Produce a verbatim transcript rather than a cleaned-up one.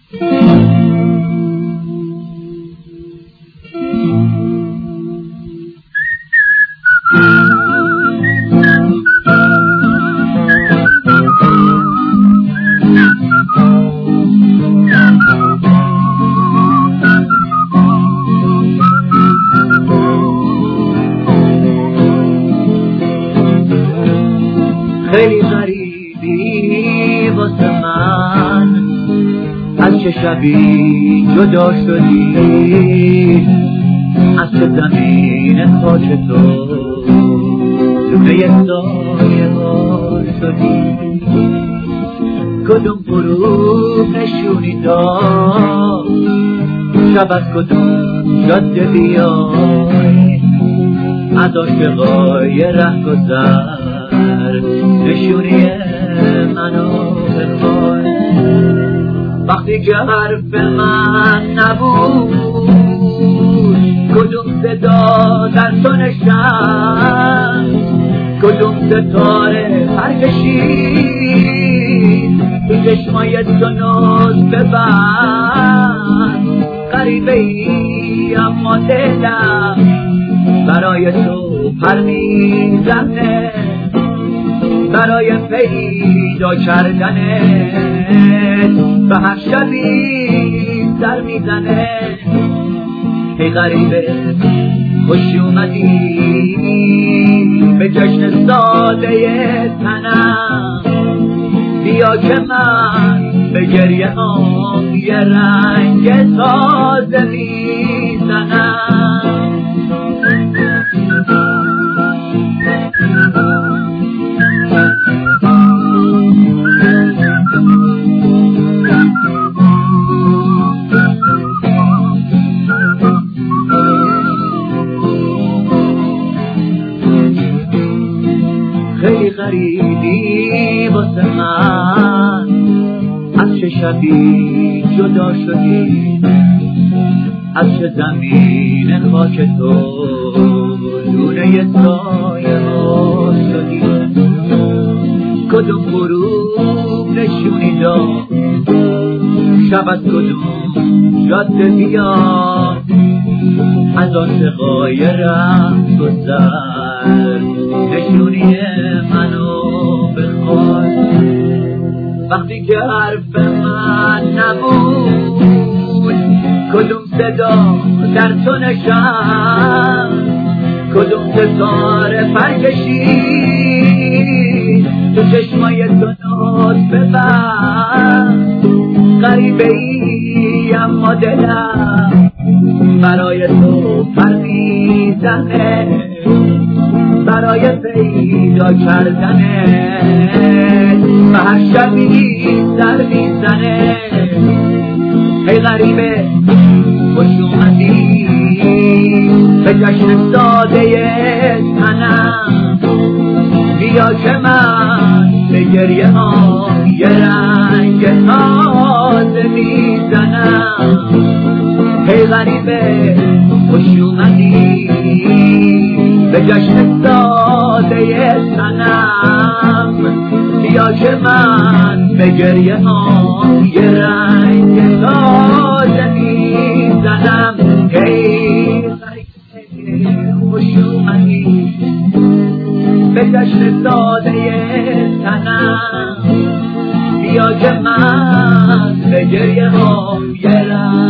خیلی غریبی واسه من از چه شبی جدا شدی، از چه زمین خاک تو لونه سایه ها شدی. کدوم غروب نشونی داد، شب از کدوم جاده بیای، از عاشقای رهگذر نشونی منو بخوای. وقتی که حرف من نبود، کدوم صدا در تو نشست، کدوم ستاره پرکشید تو چشمای تو ناز ببند. غریبه ای اما دلم برای تو پر میزنه، برای پیدا کردنت به هر شبی سر میزنه. ای غریبه خوش اومدی به جشن ساده تنم، بیا که من به گریه هم یه رنگ تازه میزنم. خیلی غریبی واسه من از چه شبی جدا شدی، از چه زمین خاک تو لونه سایه ها شدی. کدوم غروب نشونی داد، شب از کدوم جاده بیا، از عاشقای رهگذر نشونی منو بخوای. وقتی که حرف من نبود، کدوم صدا در تو نشست، کدوم ستاره پرکشید تو چشمای تو ناز ببند. غریبه ای اما دلم برای تو پر میزنه، برای پیدا کردنت به هر شبی سر میزنه. ای غریبه خوش اومدی به جشن ساده تنم، بیا که من به گریه ها یه رنگ تازه میزنم. ای غریبه خوش اومدی به جشن ساده تنم، بیا که من به گریه ها یه رنگ تازه میزنم. ای غریبه خوش اومدی به جشن ساده تنم، بیا که من به گریه ها یه رنگ